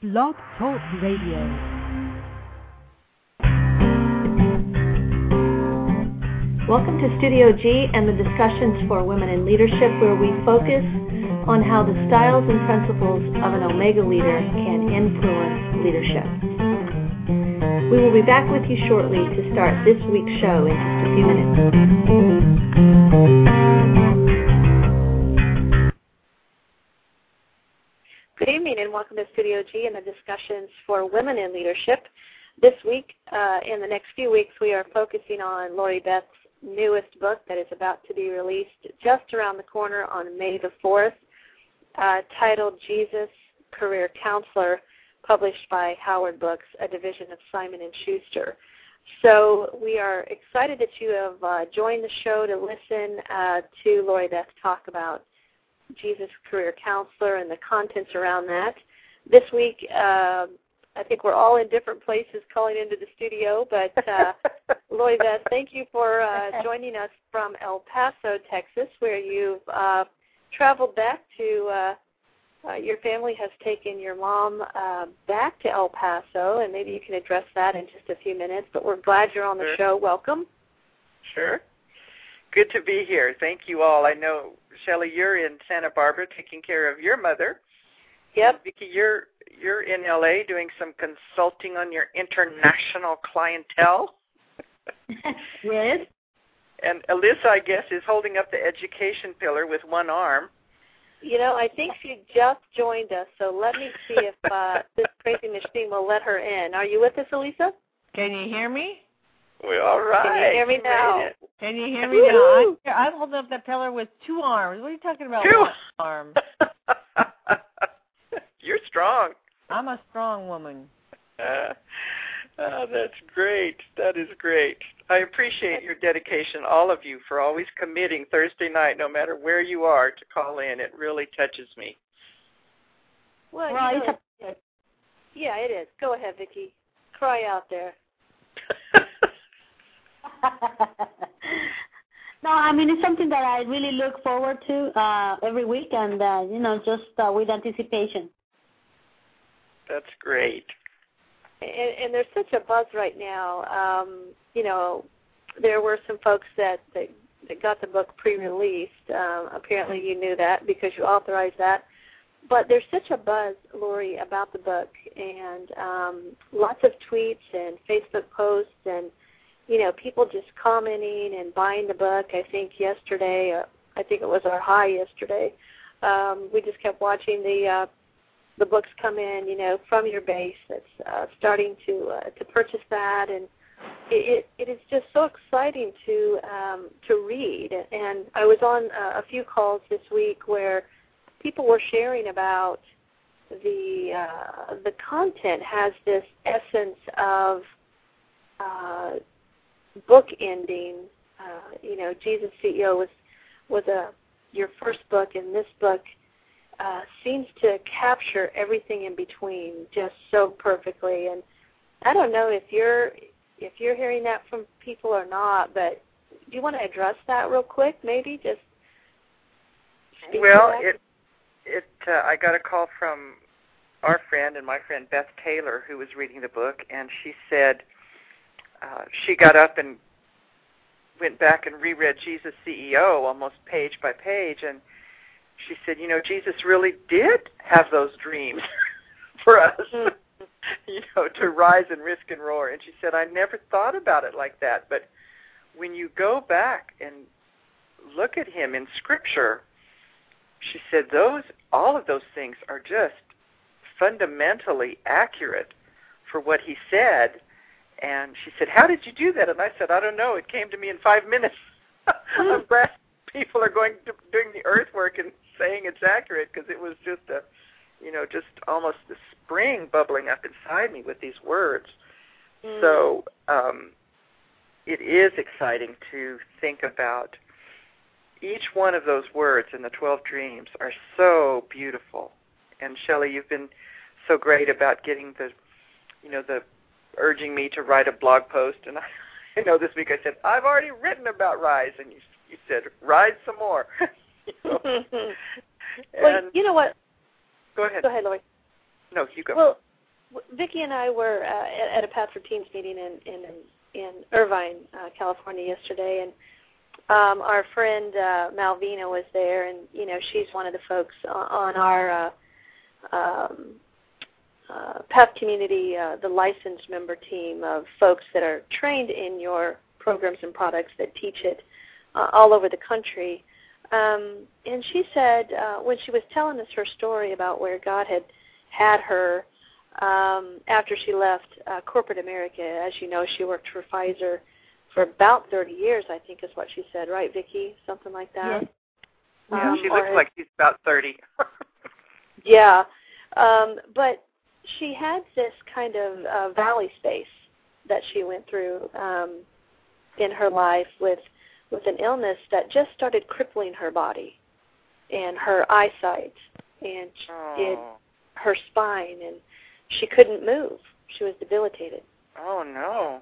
Blog Talk Radio. Welcome to Studio G and the discussions for women in leadership, where we focus on how the styles and principles of an Omega leader can influence leadership. We will be back with you shortly to start this week's show in just a few minutes. Good evening and welcome to Studio G and the discussions for women in leadership. This week, in the next few weeks, we are focusing on Lori Beth's newest book that is about to be released just around the corner on May the 4th, titled Jesus, Career Counselor, published by Howard Books, a division of Simon & Schuster. So we are excited that you have joined the show to listen to Lori Beth talk about Jesus, Career Counselor, and the contents around that. This week, I think we're all in different places calling into the studio, but Lori Beth, thank you for joining us from El Paso, Texas, where you've traveled back to, your family has taken your mom back to El Paso, and maybe you can address that in just a few minutes, but we're glad you're on the show. Welcome. Sure. Good to be here. Thank you all. I know, Shelley, you're in Santa Barbara taking care of your mother. Yep. Vicki, you're in L.A. doing some consulting on your international clientele. Yes. And Alyssa, I guess, is holding up the education pillar with one arm. You know, I think she just joined us, so let me see if this crazy machine will let her in. Are you with us, Elisa? Can you hear me? We're all right. Can you hear me now? Can you hear me now? I'm holding up that pillar with two arms. What are you talking about? Two. One arm. You're strong. I'm a strong woman. That's great. That is great. I appreciate your dedication, all of you, for always committing Thursday night, no matter where you are, to call in. It really touches me. Well, yeah, it is. Go ahead, Vicki. Cry out there. No, I mean, it's something that I really look forward to every week, and, just with anticipation. That's great. And there's such a buzz right now. There were some folks that got the book pre-released. Apparently you knew that because you authorized that. But there's such a buzz, Lori, about the book, and lots of tweets and Facebook posts and, people just commenting and buying the book. I think yesterday, I think it was our high yesterday, we just kept watching the books come in, from your base that's starting to purchase that, and it is just so exciting to read. And I was on a few calls this week where people were sharing about the content has this essence of book ending. Jesus CEO was your first book, and this book seems to capture everything in between just so perfectly. And I don't know if you're hearing that from people or not, but do you want to address that real quick? Maybe just. Well, I got a call from our friend and my friend Beth Taylor, who was reading the book, and she said she got up and went back and reread Jesus CEO almost page by page, and she said, Jesus really did have those dreams for us, to rise and risk and roar. And she said, I never thought about it like that. But when you go back and look at him in Scripture, she said, all of those things are just fundamentally accurate for what he said. And she said, how did you do that? And I said, I don't know. It came to me in 5 minutes. I'm glad people are doing the earthwork and saying it's accurate, because it was just just almost the spring bubbling up inside me with these words. So it is exciting to think about each one of those words in the 12 dreams are so beautiful. And Shelley, you've been so great about getting the urging me to write a blog post. And I know this week I said, I've already written about Rise, and you said, write some more. Well, you know what? Go ahead. Go ahead, Lori. No, you go. Well, Vicki and I were at a Path for Teens meeting in Irvine, California yesterday, and our friend Malvina was there, and she's one of the folks on our Path community, the licensed member team of folks that are trained in your programs and products that teach it all over the country. And she said when she was telling us her story about where God had her after she left corporate America, as you know, she worked for Pfizer for about 30 years, I think is what she said, right, Vicki? Something like that? Yes. Yeah, she looks like she's about 30. Yeah. But she had this kind of valley space that she went through in her life with an illness that just started crippling her body and her eyesight and her spine, and she couldn't move. She was debilitated. Oh, no.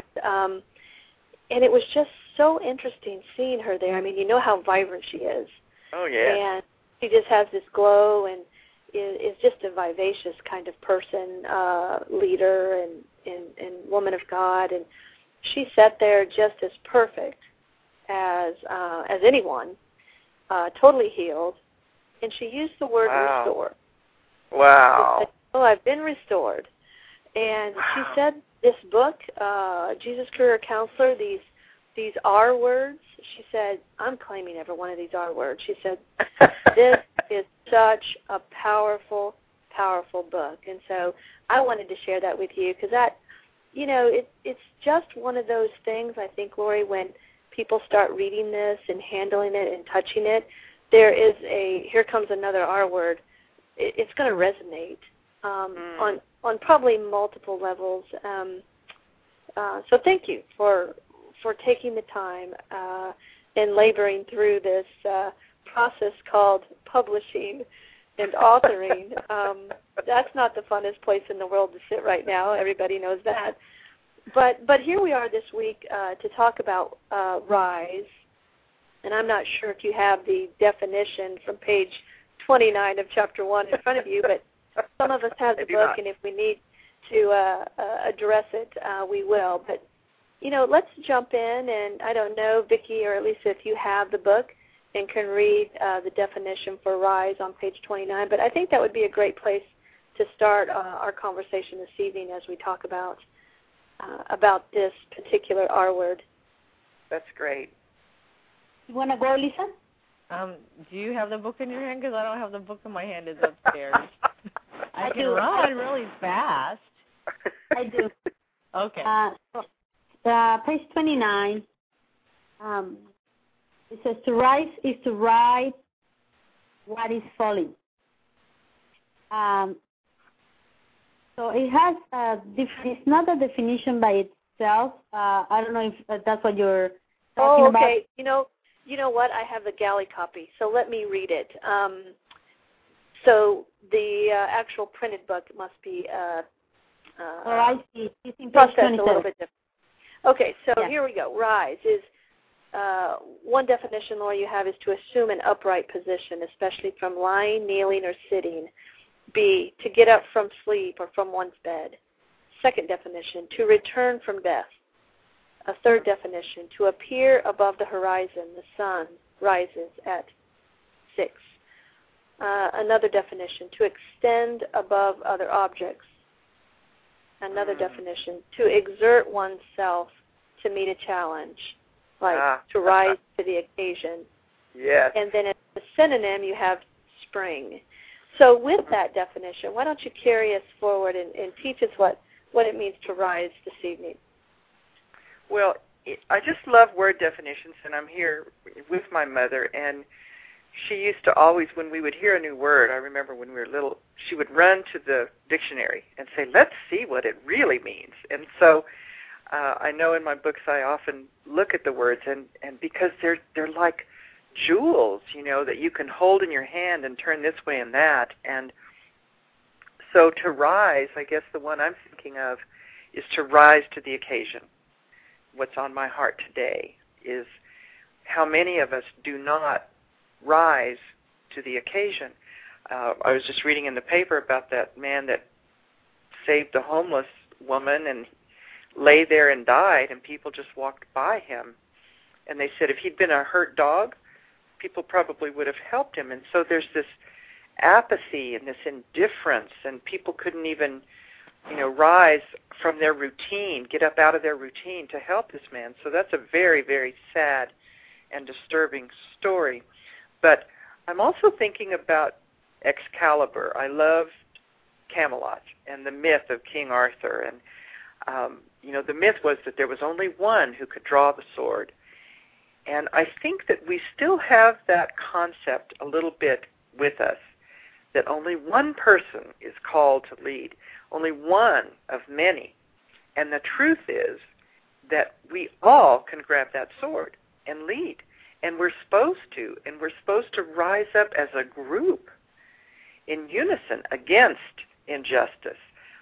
And it was just so interesting seeing her there. I mean, you know how vibrant she is. Oh, yeah. And she just has this glow and is just a vivacious kind of person, leader and woman of God. And she sat there just as perfect as anyone, totally healed. And she used the word restore. Wow. She said, "Oh, I've been restored." And she said this book, Jesus Career Counselor, these R words, she said, I'm claiming every one of these R words. She said, this is such a powerful, powerful book. And so I wanted to share that with you because that, it's just one of those things, I think, Lori, when people start reading this and handling it and touching it, there is here comes another R word. It's going to resonate on probably multiple levels. So thank you for taking the time and laboring through this process called publishing and authoring. That's not the funnest place in the world to sit right now. Everybody knows that. But here we are this week to talk about Rise. And I'm not sure if you have the definition from page 29 of chapter 1 in front of you, but some of us have the book, and if we need to address it, we will. But, let's jump in, and I don't know, Vicki or Lisa, if you have the book and can read the definition for Rise on page 29, but I think that would be a great place to start our conversation this evening as we talk about this particular R word. That's great. You want to go, Lisa? Do you have the book in your hand? Because I don't have the book in my hand. It's upstairs. I can run really fast. I do. Okay. Page 29, it says to rise is to ride what is falling. So it has it's not a definition by itself. I don't know if that's what you're talking about. Okay. You know what? I have the galley copy, so let me read it. So the actual printed book must be I see. It's in page processed 27. a little bit different. Okay, so Yeah. Here we go. Rise is one definition, Laura, you have is to assume an upright position, especially from lying, kneeling, or sitting. B, to get up from sleep or from one's bed. Second definition, to return from death. A third definition, to appear above the horizon. The sun rises at 6. Another definition, to extend above other objects. Another definition, to exert oneself to meet a challenge, like to rise to the occasion. Yes. And then as a synonym, you have spring. So with that definition, why don't you carry us forward and teach us what it means to rise this evening? Well, I just love word definitions, and I'm here with my mother, and she used to always, when we would hear a new word, I remember when we were little, she would run to the dictionary and say, let's see what it really means. And so I know in my books I often look at the words, and because they're like jewels, that you can hold in your hand and turn this way and that. And so to rise, I guess the one I'm thinking of is to rise to the occasion. What's on my heart today is how many of us do not rise to the occasion. I was just reading in the paper about that man that saved a homeless woman and lay there and died, and people just walked by him. And they said if he'd been a hurt dog, people probably would have helped him. And so there's this apathy and this indifference, and people couldn't even, rise from their routine, get up out of their routine to help this man. So that's a very, very sad and disturbing story. But I'm also thinking about Excalibur. I loved Camelot and the myth of King Arthur. And, the myth was that there was only one who could draw the sword. And I think that we still have that concept a little bit with us, that only one person is called to lead, only one of many. And the truth is that we all can grab that sword and lead. And we're supposed to. And we're supposed to rise up as a group in unison against injustice.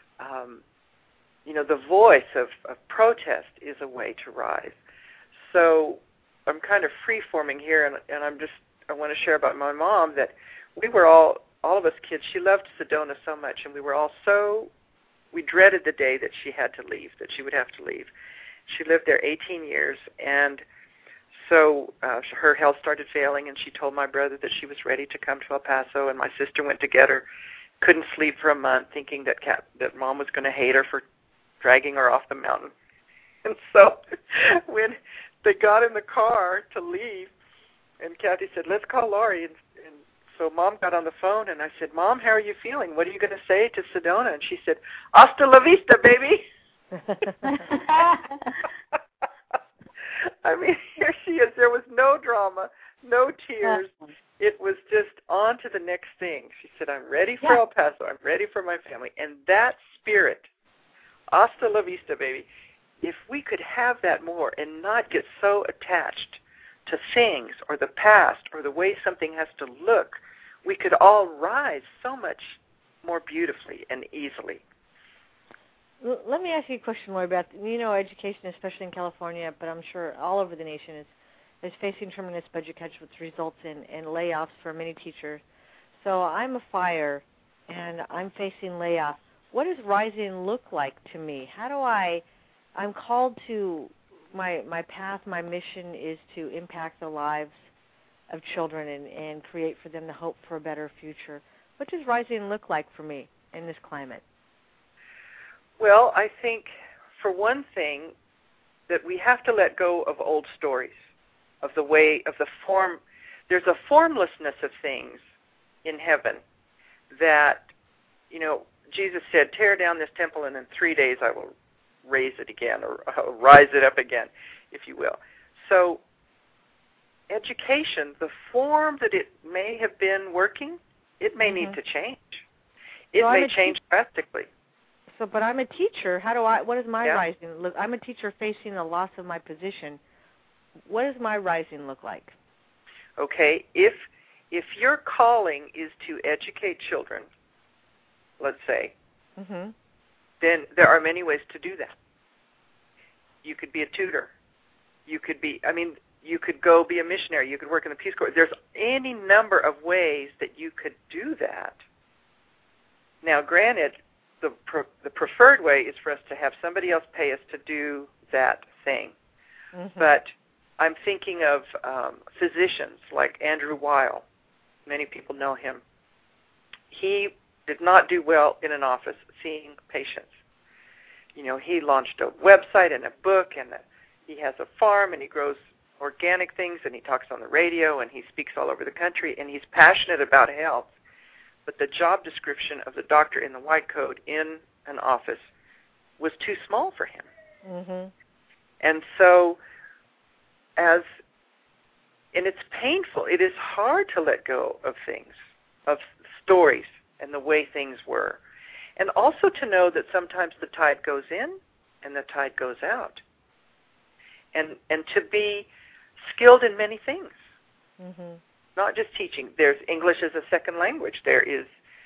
The voice of protest is a way to rise. So I'm kind of free-forming here, and I want to share about my mom that we were all of us kids, she loved Sedona so much, and we dreaded the day that she had to leave, that she would have to leave. She lived there 18 years, and so her health started failing, and she told my brother that she was ready to come to El Paso, and my sister went to get her, couldn't sleep for a month, thinking that Mom was going to hate her for dragging her off the mountain. And so when they got in the car to leave, and Kathy said, let's call Laurie. And so Mom got on the phone, and I said, Mom, how are you feeling? What are you going to say to Sedona? And she said, hasta la vista, baby. I mean, here she is. There was no drama, no tears. It was just on to the next thing. She said, I'm ready for El Paso. I'm ready for my family. And that spirit, hasta la vista, baby, if we could have that more and not get so attached to things or the past or the way something has to look, we could all rise so much more beautifully and easily. Let me ask you a question, Lori Beth. Education, especially in California, but I'm sure all over the nation, is facing tremendous budget cuts, which results in layoffs for many teachers. So I'm a fire, and I'm facing layoffs. What does rising look like to me? I'm called to, my path, my mission is to impact the lives of children and create for them the hope for a better future. What does rising look like for me in this climate? Well, I think, for one thing, that we have to let go of old stories, of the way, of the form. There's a formlessness of things in heaven that, Jesus said, tear down this temple and in 3 days I will raise it again, or rise it up again, if you will. So education, the form that it may have been working, it may need to change. It may change drastically. So, but I'm a teacher. What is my rising look? I'm a teacher facing the loss of my position. What does my rising look like? Okay, if your calling is to educate children, let's say, then there are many ways to do that. You could be a tutor. You could go be a missionary. You could work in the Peace Corps. There's any number of ways that you could do that. Now, granted, the preferred way is for us to have somebody else pay us to do that thing. But I'm thinking of physicians like Andrew Weil. Many people know him. He did not do well in an office seeing patients. He launched a website and a book, and he has a farm, and he grows organic things, and he talks on the radio, and he speaks all over the country, and he's passionate about health. But the job description of the doctor in the white coat in an office was too small for him. And so, and it's painful. It is hard to let go of things, of stories and the way things were. And also to know that sometimes the tide goes in and the tide goes out. And to be skilled in many things. Not just teaching. There's English as a second language. There is,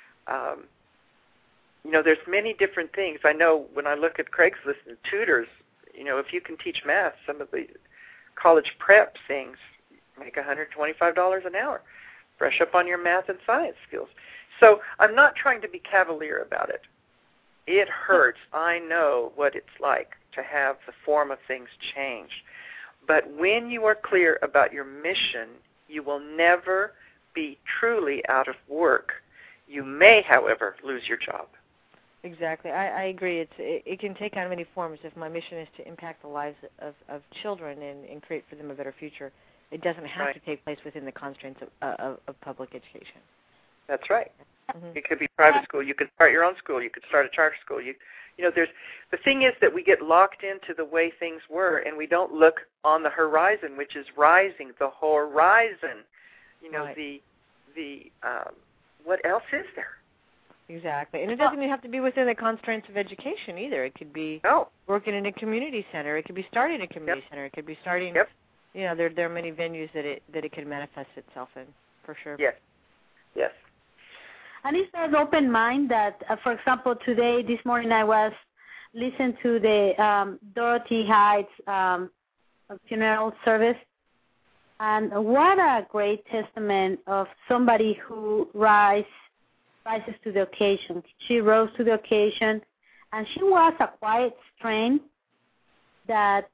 there's many different things. I know when I look at Craigslist and tutors, if you can teach math, some of the college prep things make $125 an hour. Brush up on your math and science skills. So I'm not trying to be cavalier about it. It hurts. I know what it's like to have the form of things changed. But when you are clear about your mission, you will never be truly out of work. You may, however, lose your job. Exactly. I agree. It can take on many forms. If my mission is to impact the lives of children and create for them a better future, it doesn't have to take place within the constraints of public education. That's right. Mm-hmm. It could be private school. You could start your own school. You could start a charter school. You know, the thing is that we get locked into the way things were, and we don't look on the horizon, which is rising. The horizon. You know, the what else is there? Exactly. And it doesn't even have to be within the constraints of education either. It could be working in a community center. It could be starting a community center. It could be starting, you know, there are many venues that it can manifest itself in, for sure. Yes. Yes. And it's an open mind that, for example, this morning I was listening to the Dorothy Heights funeral service. And what a great testament of somebody who rises to the occasion. She rose to the occasion, and she was a quiet strain that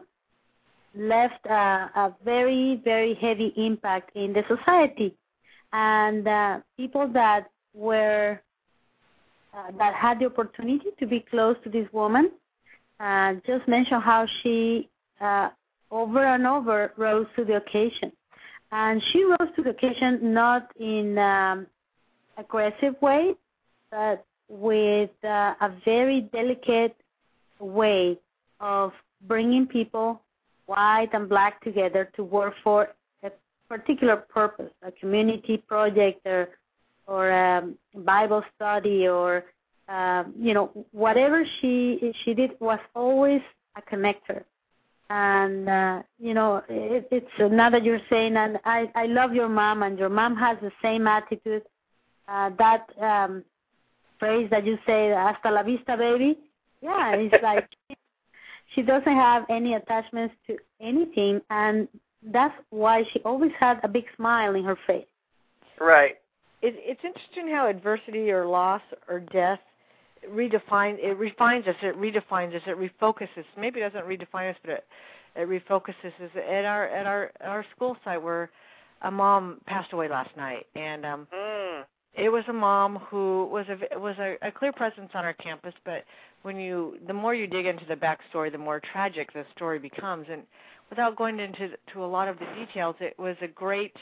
left a very, very heavy impact in the society. And people that were that had the opportunity to be close to this woman just mentioned how she over and over rose to the occasion. And she rose to the occasion not in aggressive way, but with a very delicate way of bringing people, white and black, together to work for a particular purpose, a community project or a Bible study or, you know, whatever she did was always a connector. And, you know, it's now that you're saying, and I love your mom, and your mom has the same attitude. That phrase that you say, hasta la vista, baby, yeah, it's like she doesn't have any attachments to anything, and that's why she always had a big smile in her face. Right. It's interesting how adversity or loss or death refines us, it redefines us, it refocuses. Maybe it doesn't redefine us, but it refocuses us. At our school site where a mom passed away last night, and it was a mom who was a clear presence on our campus, but the more you dig into the backstory, the more tragic the story becomes. And without going into a lot of the details, it was a great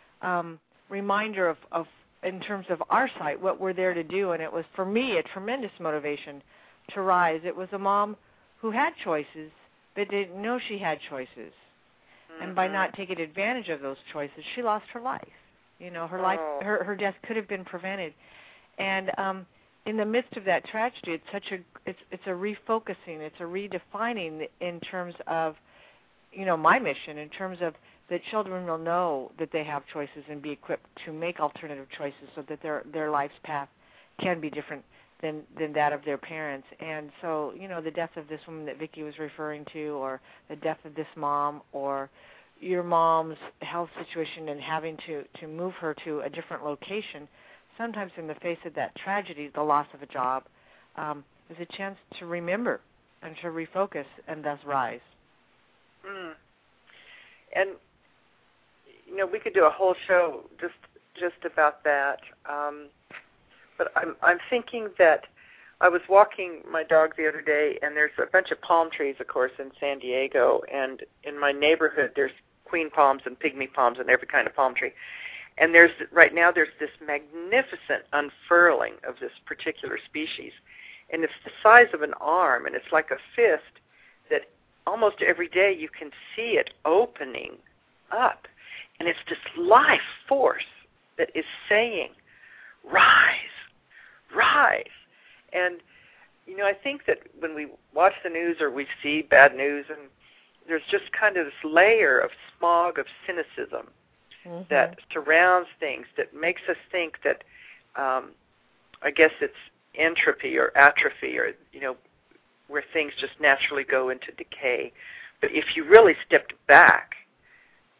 reminder of in terms of our site, what we're there to do. And it was, for me, a tremendous motivation to rise. It was a mom who had choices, but didn't know she had choices. Mm-hmm. And by not taking advantage of those choices, she lost her life. You know, her life, her death could have been prevented. And in the midst of that tragedy, it's a refocusing, it's a redefining in terms of, you know, my mission, in terms of that children will know that they have choices and be equipped to make alternative choices so that their life's path can be different than that of their parents. And so, you know, the death of this woman that Vicki was referring to, or the death of this mom, or your mom's health situation and having to move her to a different location, sometimes in the face of that tragedy, the loss of a job, is a chance to remember and to refocus and thus rise. And, you know, we could do a whole show just about that. But I'm thinking that I was walking my dog the other day, and there's a bunch of palm trees, of course, in San Diego. And in my neighborhood, there's queen palms and pygmy palms and every kind of palm tree. And right now there's this magnificent unfurling of this particular species. And it's the size of an arm, and it's like a fist that almost every day you can see it opening up. And it's this life force that is saying, rise, rise. And, you know, I think that when we watch the news or we see bad news, and there's just kind of this layer of smog of cynicism that surrounds things, that makes us think that, I guess it's entropy or atrophy, or, you know, where things just naturally go into decay. But if you really stepped back,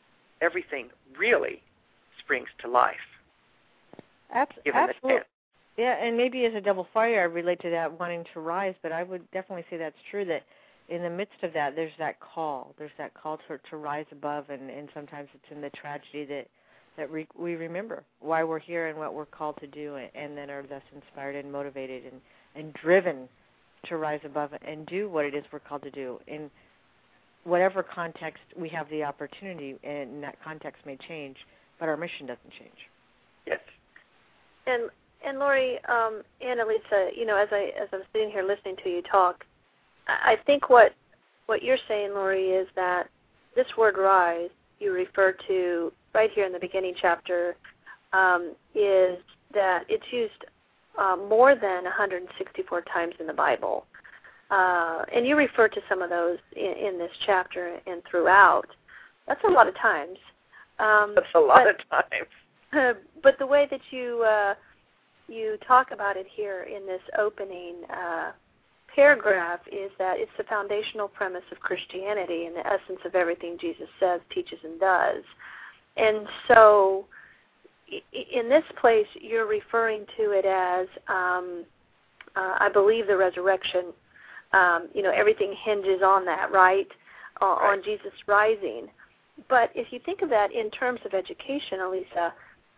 everything really springs to life. Absolutely. Yeah, and maybe as a double fire, I relate to that wanting to rise, but I would definitely say that's true, that in the midst of that, there's that call. There's that call to rise above, and sometimes it's in the tragedy that we remember why we're here and what we're called to do, and then are thus inspired and motivated and driven to rise above and do what it is we're called to do. In whatever context we have the opportunity, and that context may change, but our mission doesn't change. Yes. And Lori, and Elisa, as I'm sitting here listening to you talk, I think what you're saying, Lori, is that this word rise you refer to right here in the beginning chapter is that it's used more than 164 times in the Bible. And you refer to some of those in this chapter and throughout. That's a lot of times. That's a lot of times. But the way that you talk about it here in this opening paragraph is that it's the foundational premise of Christianity and the essence of everything Jesus says, teaches, and does. And so in this place, you're referring to it as, I believe, the resurrection. Everything hinges on that, right? On Jesus rising. But if you think of that in terms of education, Elisa,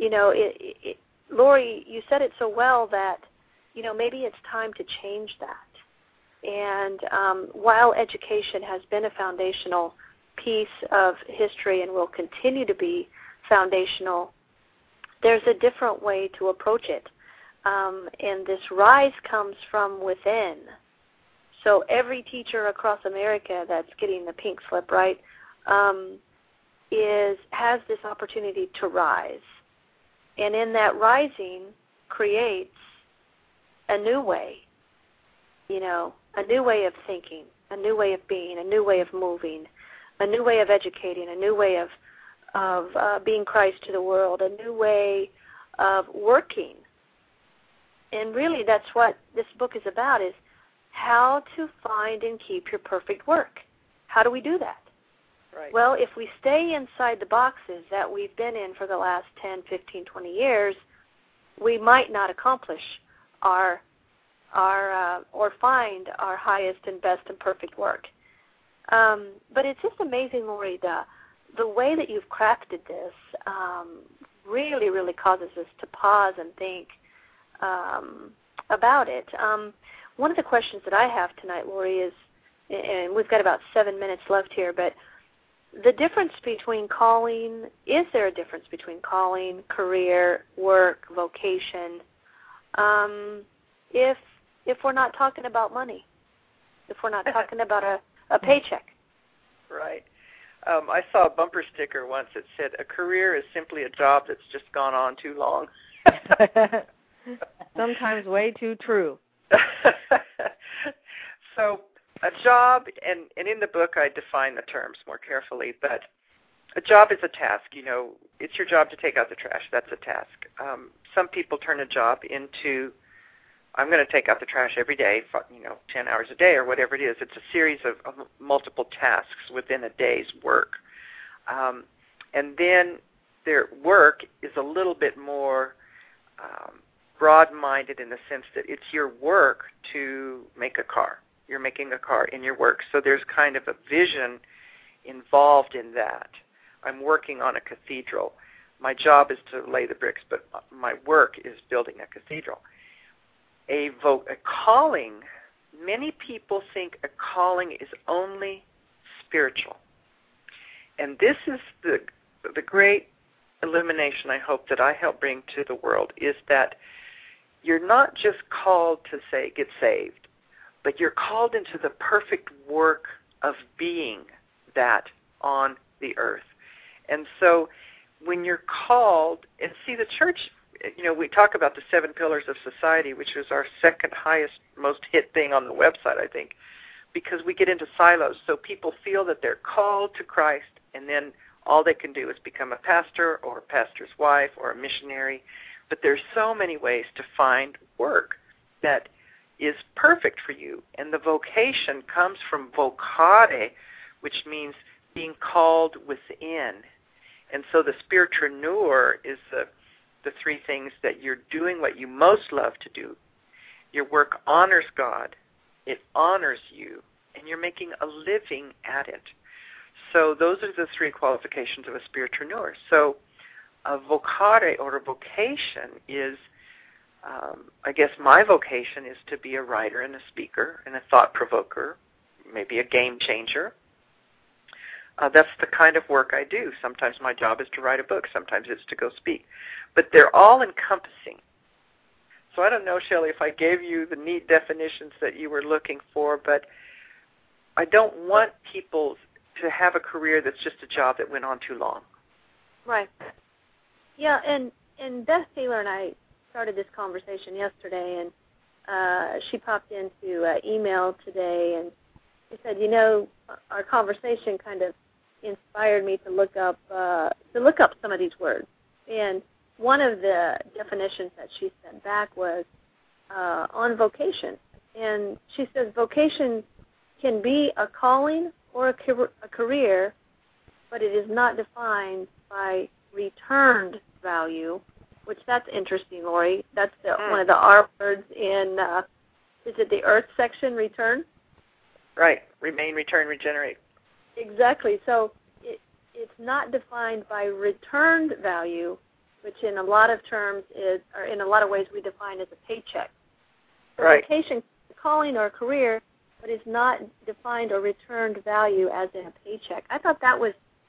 Lori, you said it so well that, maybe it's time to change that. And while education has been a foundational piece of history and will continue to be foundational, there's a different way to approach it. And this rise comes from within. So every teacher across America that's getting the pink slip, right, has this opportunity to rise. And in that rising creates a new way, a new way of thinking, a new way of being, a new way of moving, a new way of educating, a new way of being Christ to the world, a new way of working. And really that's what this book is about, is how to find and keep your perfect work. How do we do that? Right. Well, if we stay inside the boxes that we've been in for the last 10, 15, 20 years, we might not accomplish our or find our highest and best and perfect work. But it's just amazing, Lori, the way that you've crafted this really, really causes us to pause and think about it. One of the questions that I have tonight, Lori, is, and we've got about 7 minutes left here, but the difference between calling, is there a difference between calling, career, work, vocation, if we're not talking about money, if we're not talking about a paycheck? Right. I saw a bumper sticker once that said, a career is simply a job that's just gone on too long. Sometimes way too true. So a job, and in the book I define the terms more carefully, but a job is a task. It's your job to take out the trash. That's a task. Some people turn a job into, I'm going to take out the trash every day, 10 hours a day or whatever it is. It's a series of multiple tasks within a day's work. And then their work is a little bit more broad-minded in the sense that it's your work to make a car. You're making a car in your work. So there's kind of a vision involved in that. I'm working on a cathedral. My job is to lay the bricks, but my work is building a cathedral. A calling, many people think a calling is only spiritual. And this is the great illumination I hope that I help bring to the world, is that you're not just called to say get saved, but you're called into the perfect work of being that on the earth. And so when you're called, and see the church, we talk about the 7 pillars of society, which is our second highest, most hit thing on the website, I think, because we get into silos. So people feel that they're called to Christ, and then all they can do is become a pastor or a pastor's wife or a missionary. But there's so many ways to find work that is perfect for you. And the vocation comes from vocare, which means being called within. And so the spiritpreneur is the three things that you're doing what you most love to do. Your work honors God, it honors you, and you're making a living at it. So those are the three qualifications of a spiritualpreneur. So a vocare, or a vocation, is, I guess my vocation is to be a writer and a speaker and a thought provoker, maybe a game changer. That's the kind of work I do. Sometimes my job is to write a book. Sometimes it's to go speak. But they're all encompassing. So I don't know, Shelley, if I gave you the neat definitions that you were looking for, but I don't want people to have a career that's just a job that went on too long. Right. Yeah, and Beth Taylor and I started this conversation yesterday, and she popped into email today, and she said, you know, our conversation kind of inspired me to look up some of these words. And one of the definitions that she sent back was on vocation. And she says vocation can be a calling or a career, but it is not defined by returned value, which that's interesting, Lori. That's one of the R words in, is it the Earth section, return? Right. Remain, return, regenerate. Exactly. So it's not defined by returned value, which in a lot of terms is, or in a lot of ways we define as a paycheck. So right. Vocation, calling or career, but is not defined or returned value as in a paycheck. I thought that was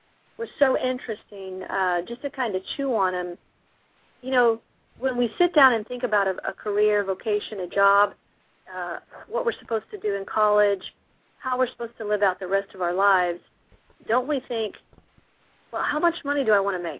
so interesting, just to kind of chew on them. You know, when we sit down and think about a career, vocation, a job, what we're supposed to do in college, how we're supposed to live out the rest of our lives, don't we think, well, how much money do I want to make?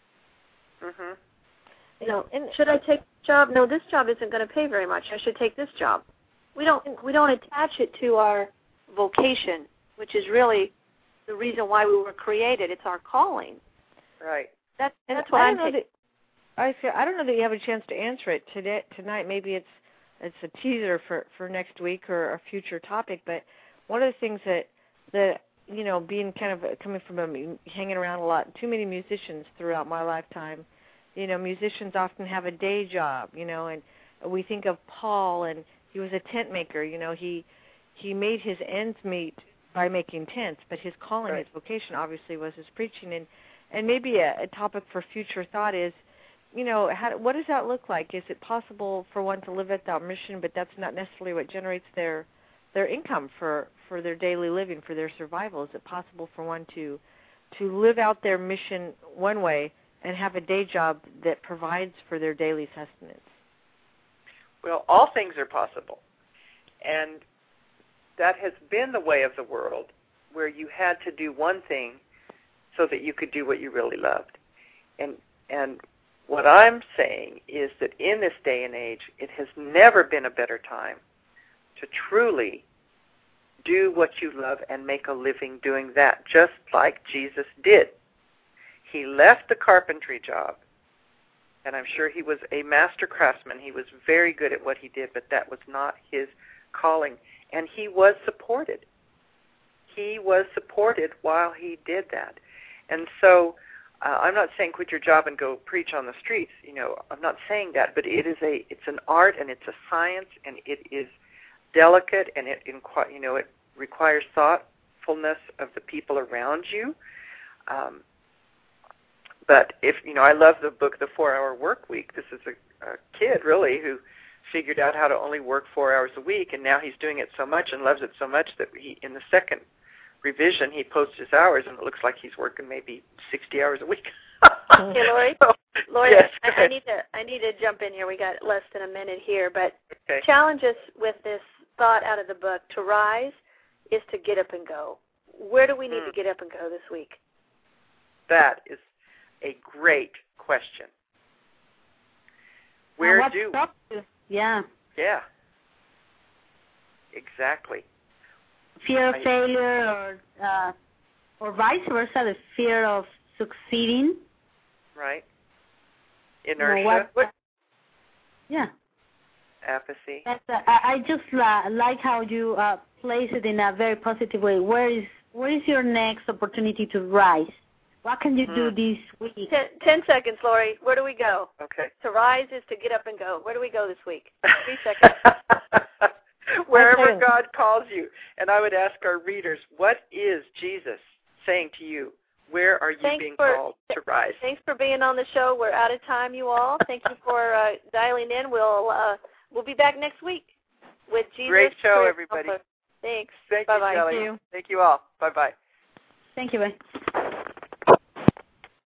Mm-hmm. You know, should I take this job? No, this job isn't going to pay very much. I should take this job. We don't attach it to our vocation, which is really the reason why we were created. It's our calling. Right. That's what I'm thinking. I don't know that you have a chance to answer it tonight. Maybe it's a teaser for next week or a future topic. But one of the things that you know, being kind of coming from hanging around a lot, too many musicians throughout my lifetime. You know, musicians often have a day job. You know, and we think of Paul, and he was a tent maker. You know, he made his ends meet by making tents, but his calling, his vocation, obviously was his preaching. And maybe a topic for future thought is, you know, what does that look like? Is it possible for one to live at that mission, but that's not necessarily what generates their income for their daily living, for their survival? Is it possible for one to live out their mission one way and have a day job that provides for their daily sustenance? Well, all things are possible. And that has been the way of the world, where you had to do one thing so that you could do what you really loved. And what I'm saying is that in this day and age, it has never been a better time to truly do what you love and make a living doing that, just like Jesus did. He left the carpentry job, and I'm sure he was a master craftsman. He was very good at what he did, but that was not his calling. And he was supported. He was supported while he did that. And so I'm not saying quit your job and go preach on the streets. You know, I'm not saying that, but it's an art and it's a science, and it is delicate, and it requires thoughtfulness of the people around you. But I love the book, The 4-Hour Work Week. This is a kid really who figured out how to only work 4 hours a week, and now he's doing it so much and loves it so much that in the second revision he posts his hours, and it looks like he's working maybe 60 hours a week. Hey, Lori. Lori, yes, I need to jump in here. We got less than a minute here, but challenge us with this thought out of the book. To rise is to get up and go. Where do we need to get up and go this week? That is a great question. Where do we? Yeah. Yeah. Exactly. Fear of failure, or vice versa, the fear of succeeding. Right. Inertia. Yeah. Apathy. I just like how you place it in a very positive way. Where is your next opportunity to rise? What can you do this week? 10 seconds, Lori. Where do we go? Okay. To rise is to get up and go. Where do we go this week? 3 seconds. Wherever God calls you. And I would ask our readers, what is Jesus saying to you? Where are you being called to rise? Thanks for being on the show. We're out of time, you all. Thank you for dialing in. We'll be back next week with Jesus. Great show, everybody. Thanks. Thank Bye-bye. you, Shelley. Thank you all. Bye-bye. Thank you, bye.